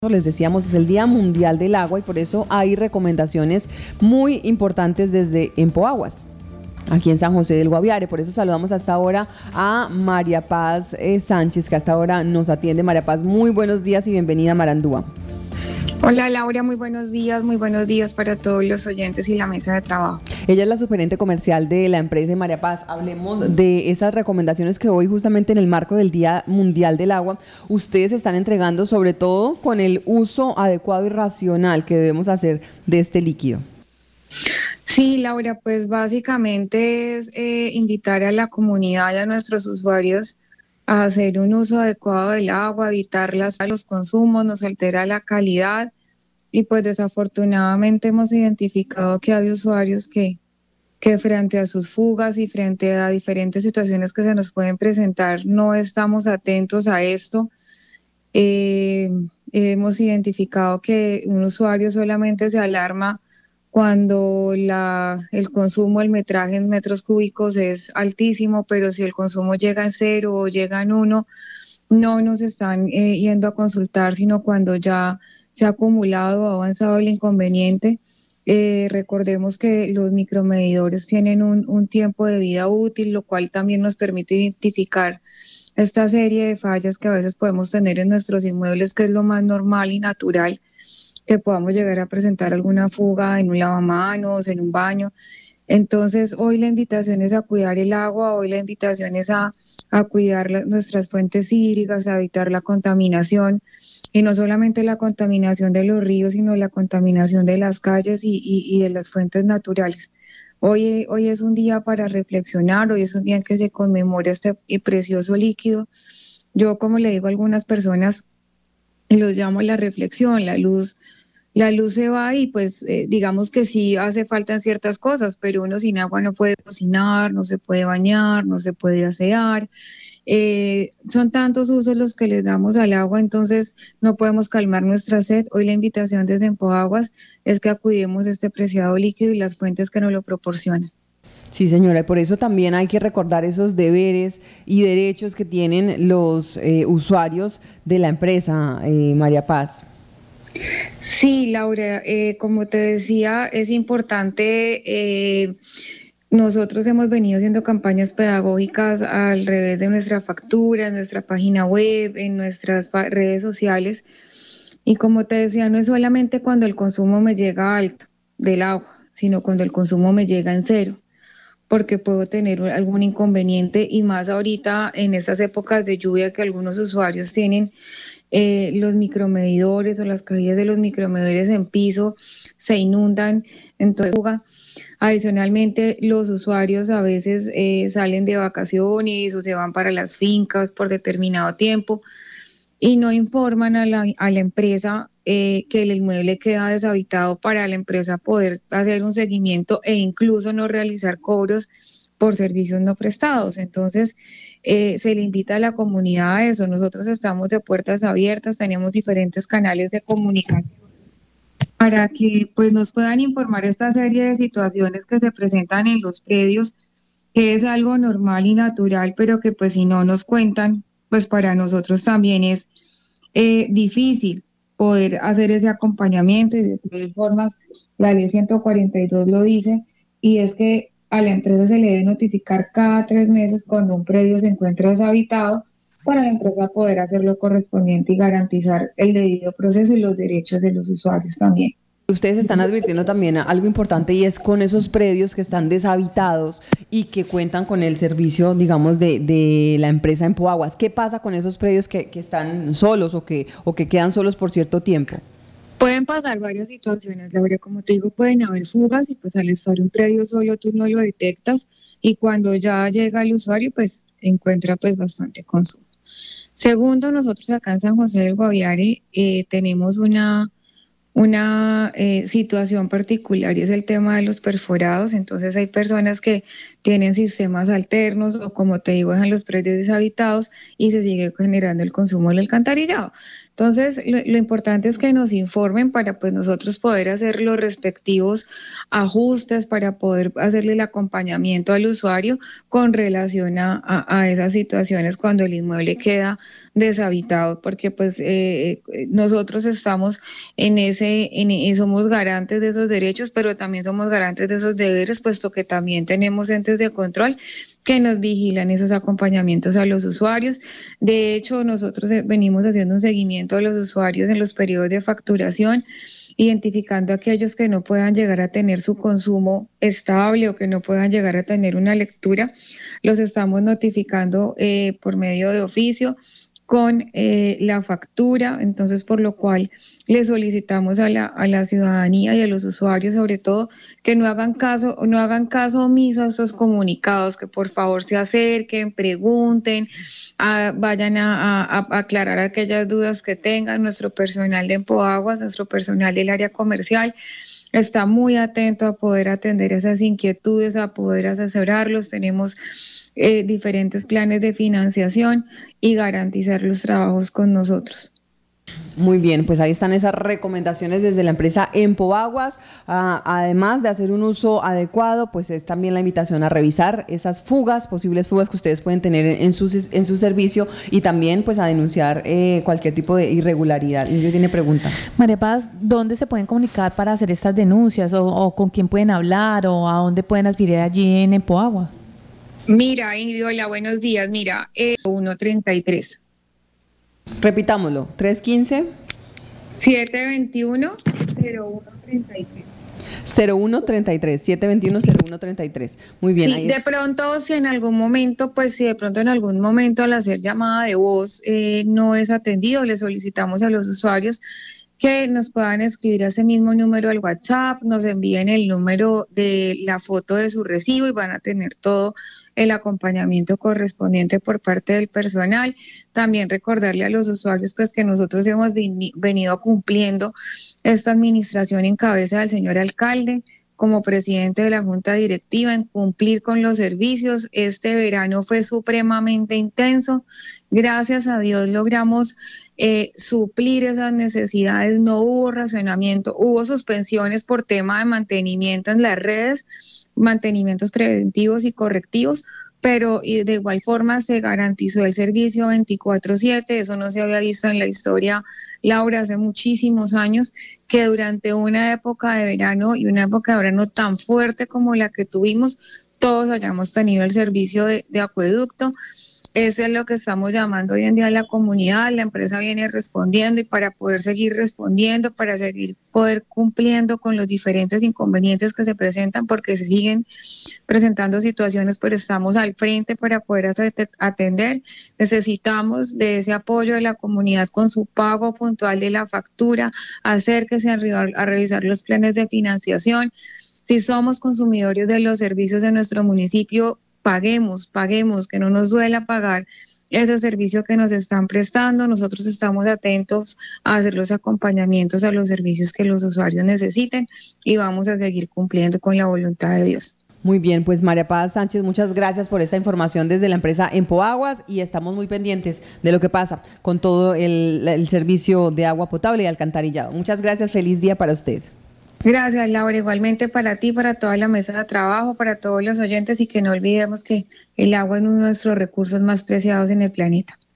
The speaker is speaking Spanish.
Les decíamos, es el Día Mundial del Agua y por eso hay recomendaciones muy importantes desde Empoaguas, aquí en San José del Guaviare. Por eso saludamos hasta ahora a María Paz Sánchez, que hasta ahora nos atiende. María Paz, muy buenos días y bienvenida a Marandúa. Hola Laura, muy buenos días para todos los oyentes y la mesa de trabajo. Ella es la subgerente comercial de la empresa. María Paz, hablemos de esas recomendaciones que hoy, justamente en el marco del Día Mundial del Agua, ustedes están entregando, sobre todo con el uso adecuado y racional que debemos hacer de este líquido. Sí, Laura, pues básicamente es invitar a la comunidad y a nuestros usuarios a hacer un uso adecuado del agua, evitar los consumos, nos altera la calidad y pues desafortunadamente hemos identificado que hay usuarios que frente a sus fugas y frente a diferentes situaciones que se nos pueden presentar no estamos atentos a esto. Hemos identificado que un usuario solamente se alarma cuando el consumo, el metraje en metros cúbicos es altísimo, pero si el consumo llega en 0 o llega en 1, no nos están yendo a consultar, sino cuando ya se ha acumulado o ha avanzado el inconveniente. Recordemos que los micromedidores tienen un tiempo de vida útil, lo cual también nos permite identificar esta serie de fallas que a veces podemos tener en nuestros inmuebles, que es lo más normal y natural, que podamos llegar a presentar alguna fuga en un lavamanos, en un baño. Entonces, hoy la invitación es a cuidar el agua, hoy la invitación es a cuidar nuestras fuentes hídricas, a evitar la contaminación, y no solamente la contaminación de los ríos, sino la contaminación de las calles y de las fuentes naturales. Hoy es un día para reflexionar, hoy es un día en que se conmemora este precioso líquido. Yo, como le digo a algunas personas, los llamo la reflexión, la luz se va y pues digamos que sí hace falta en ciertas cosas, pero uno sin agua no puede cocinar, no se puede bañar, no se puede asear. Son tantos usos los que les damos al agua, entonces no podemos calmar nuestra sed. Hoy la invitación desde Empoaguas es que acudimos a este preciado líquido y las fuentes que nos lo proporcionan. Sí, señora, y por eso también hay que recordar esos deberes y derechos que tienen los usuarios de la empresa, María Paz. Sí, Laura, como te decía, es importante. Nosotros hemos venido haciendo campañas pedagógicas al revés de nuestra factura, en nuestra página web, en nuestras redes sociales. Y como te decía, no es solamente cuando el consumo me llega alto del agua, sino cuando el consumo me llega en 0, porque puedo tener algún inconveniente y más ahorita en estas épocas de lluvia que algunos usuarios tienen. Los micromedidores o las cabillas de los micromedidores en piso se inundan, entonces adicionalmente los usuarios a veces salen de vacaciones o se van para las fincas por determinado tiempo y no informan a la empresa que el inmueble queda deshabitado para la empresa poder hacer un seguimiento e incluso no realizar cobros por servicios no prestados. Entonces, se le invita a la comunidad a eso. Nosotros estamos de puertas abiertas, tenemos diferentes canales de comunicación para que pues nos puedan informar esta serie de situaciones que se presentan en los predios, que es algo normal y natural, pero que pues si no nos cuentan, pues para nosotros también es difícil poder hacer ese acompañamiento y de todas formas la ley 142 lo dice y es que a la empresa se le debe notificar cada 3 meses cuando un predio se encuentra deshabitado para la empresa poder hacer lo correspondiente y garantizar el debido proceso y los derechos de los usuarios también. Ustedes están advirtiendo también algo importante y es con esos predios que están deshabitados y que cuentan con el servicio, digamos, de la empresa Empoaguas. ¿Qué pasa con esos predios que están solos o que quedan solos por cierto tiempo? Pueden pasar varias situaciones, Laura, como te digo, pueden haber fugas y pues al estar un predio solo tú no lo detectas y cuando ya llega el usuario pues encuentra pues bastante consumo. Segundo, nosotros acá en San José del Guaviare tenemos una situación particular y es el tema de los perforados. Entonces hay personas que tienen sistemas alternos o como te digo en los predios deshabitados y se sigue generando el consumo del alcantarillado. Entonces lo importante es que nos informen para pues nosotros poder hacer los respectivos ajustes para poder hacerle el acompañamiento al usuario con relación a esas situaciones cuando el inmueble queda deshabitado, porque pues nosotros estamos somos garantes de esos derechos, pero también somos garantes de esos deberes, puesto que también tenemos entes de control que nos vigilan esos acompañamientos a los usuarios. De hecho, nosotros venimos haciendo un seguimiento a los usuarios en los periodos de facturación, identificando a aquellos que no puedan llegar a tener su consumo estable o que no puedan llegar a tener una lectura, los estamos notificando por medio de oficio con la factura, entonces por lo cual le solicitamos a la ciudadanía y a los usuarios sobre todo que no hagan caso omiso a estos comunicados, que por favor se acerquen, pregunten, vayan a aclarar aquellas dudas que tengan. Nuestro personal de Empoaguas, nuestro personal del área comercial está muy atento a poder atender esas inquietudes, a poder asesorarlos. Tenemos diferentes planes de financiación y garantizar los trabajos con nosotros. Muy bien, pues ahí están esas recomendaciones desde la empresa Empoaguas. Además de hacer un uso adecuado, pues es también la invitación a revisar esas posibles fugas que ustedes pueden tener en su servicio, y también pues a denunciar cualquier tipo de irregularidad. ¿Y usted tiene pregunta? María Paz, ¿dónde se pueden comunicar para hacer estas denuncias? ¿O con quién pueden hablar? ¿O a dónde pueden adquirir allí en Empoaguas? Mira, Ingrid, hola, buenos días. Mira, 133. Repitámoslo, 315 721 0133. 0133, 721-0133. Muy bien. Sí, ahí de pronto, si en algún momento al hacer llamada de voz no es atendido, le solicitamos a los usuarios que nos puedan escribir a ese mismo número al WhatsApp, nos envíen el número de la foto de su recibo y van a tener todo el acompañamiento correspondiente por parte del personal. También recordarle a los usuarios pues que nosotros hemos venido cumpliendo esta administración en cabeza del señor alcalde, como presidente de la Junta Directiva, en cumplir con los servicios. Este verano fue supremamente intenso. Gracias a Dios logramos suplir esas necesidades. No hubo racionamiento, hubo suspensiones por tema de mantenimiento en las redes, mantenimientos preventivos y correctivos, pero de igual forma se garantizó el servicio 24/7. Eso no se había visto en la historia, Laura, hace muchísimos años, que durante una época de verano y una época de verano tan fuerte como la que tuvimos, todos hayamos tenido el servicio de acueducto. Eso es lo que estamos llamando hoy en día a la comunidad. La empresa viene respondiendo, y para poder seguir respondiendo, para poder cumpliendo con los diferentes inconvenientes que se presentan, porque se siguen presentando situaciones, pero estamos al frente para poder atender. Necesitamos de ese apoyo de la comunidad con su pago puntual de la factura. Acérquese a revisar los planes de financiación. Si somos consumidores de los servicios de nuestro municipio, paguemos, que no nos duela pagar ese servicio que nos están prestando. Nosotros estamos atentos a hacer los acompañamientos a los servicios que los usuarios necesiten, y vamos a seguir cumpliendo con la voluntad de Dios. Muy bien, pues María Paz Sánchez, muchas gracias por esta información desde la empresa Empoaguas, y estamos muy pendientes de lo que pasa con todo el servicio de agua potable y alcantarillado. Muchas gracias, feliz día para usted. Gracias, Laura. Igualmente para ti, para toda la mesa de trabajo, para todos los oyentes, y que no olvidemos que el agua es uno de nuestros recursos más preciados en el planeta.